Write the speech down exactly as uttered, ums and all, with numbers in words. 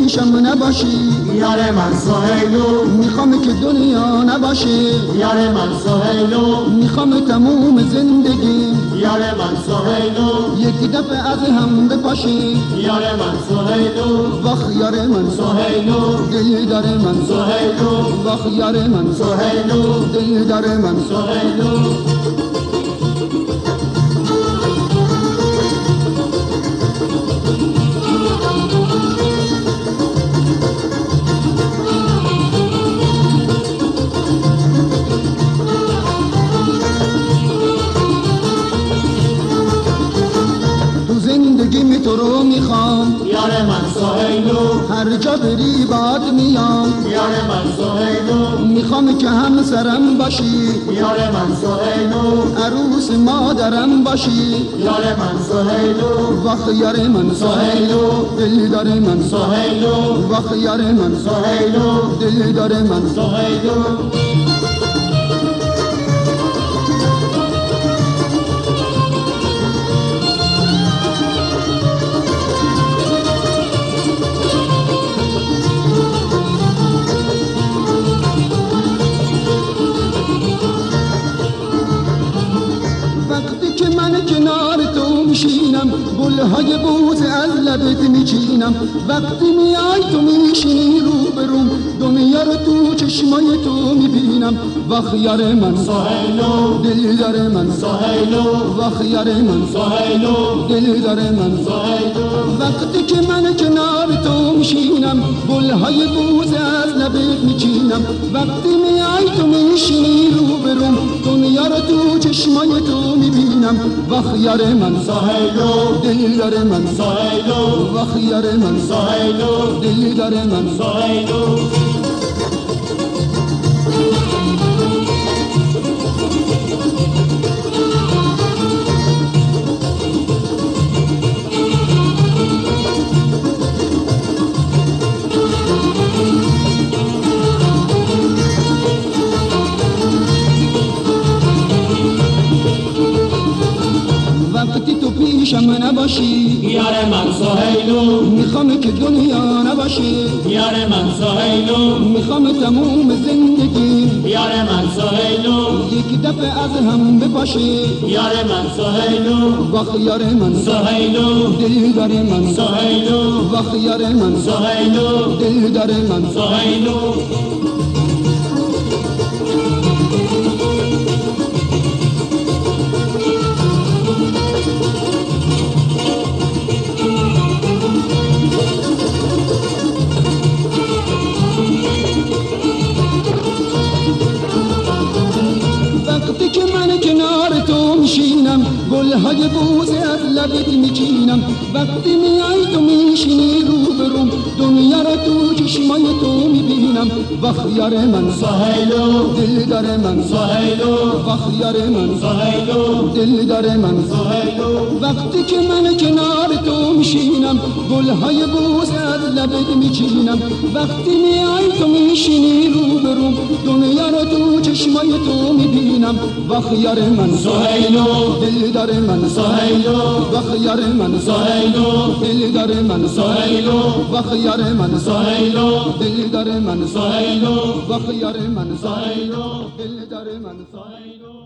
پیشم نباشی یار من سهیلو، میخوام که دنیا نباشی یار من سهیلو، میخوام تموم زندگی یار من سهیلو، یک دفعه از هم بپاشی یار من سهیلو، واخ یار من سهیلو، دل دار من سهیلو، واخ یار من سهیلو، دل دار من سهیلو. زندگی تو رو میخوام یار من سهیلو، هر جا بری باد میام یار من سهیلو، میخوام که همسرم باشی یار من سهیلو، عروس مادرم باشی یار من سهیلو، واخ یار من سهیلو، دل دار من سهیلو، واخ یار من سهیلو، دل دار من سهیلو. وقتی که من کنار تو میشینم گلهای بوز از لبت میچینم وقتی میای تو میشینی روبروم دنیا رو تو چشمای تو میبینم واخ یار من سهیلو، دل دار من سهیلو، واخ یار من سهیلو، دل دار من سهیلو. وقتی که من کنار تو میشینم گلهای بوز از لبت میچینم وقتی میای تو میشینی روبروم دنیا رو تو چشمای تو میبینم واخ یار من سهیلو، دل دار من سهیلو، واخ یار من سهیلو، دل دار من سهیلو. وقتی تو پیشم نباشی یار من سهیلو، میخوام که دنیا نباشی یار من سهیلو، میخوام تموم زندگی یار من سهیلو، یک دفعه از هم بپاشی یار من سهیلو، واخ یار من سهیلو، دل دار من سهیلو، واخ یار من سهیلو، دل دار من سهیلو. وقتی که من کنار تو میشینم گلهای بوز از لبت میچینم وقتی میای تو میشینی روبروم دنیا را تو چشمای تو میبینم واخ یار من سهیلو، دل دار من سهیلو، واخ یار من سهیلو، دل دار من سهیلو. وقتی که من کنار تو میشینم گلهای بوز از لبت میچینم وقتی میای تو میشینی روبروم دنیا را تو چشمای تو میبینم واخ یار من سهیلو، دل دار من سهیلو، واخ یار من سهیلو، دل دار من سهیلو، واخ یار من سهیلو، دل دار من سهیلو، واخ یار من سهیلو، دل دار من سهیلو.